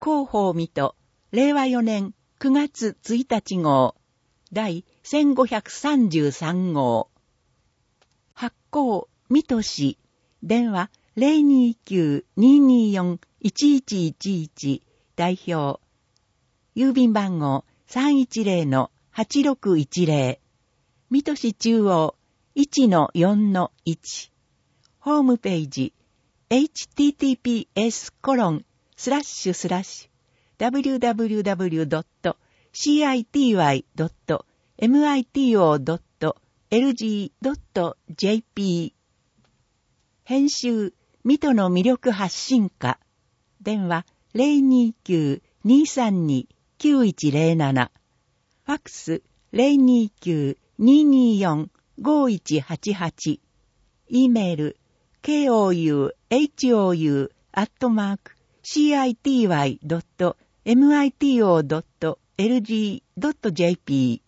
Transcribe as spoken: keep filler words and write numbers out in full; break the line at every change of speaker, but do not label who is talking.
広報水戸、れいわよねんくがつついたち号、第せんごひゃくさんじゅうさん号。発行、水戸市、電話 ゼロにーきゅう にーにーよん いちいちいちいち、代表。郵便番号 さんいちゼロのはちろくいちゼロ。水戸市中央 いちのよんのいち。ホームページ エイチティーティーピーエスコロンスラッシュスラッシュ ダブリューダブリューダブリュードットシーアイティーワイドットエムアイティーオードットエルジードットジェーピー。編集、水戸の魅力発信課。電話 ゼロにーきゅう にーさんに きゅういちゼロなな。ファックス ゼロにーきゅう にーにーよん ごいちはちはち。E メール ケーオーユーエイチオーユー アットマーク シーアイティーワイドットエムアイティーオードットエルジードットジェーピー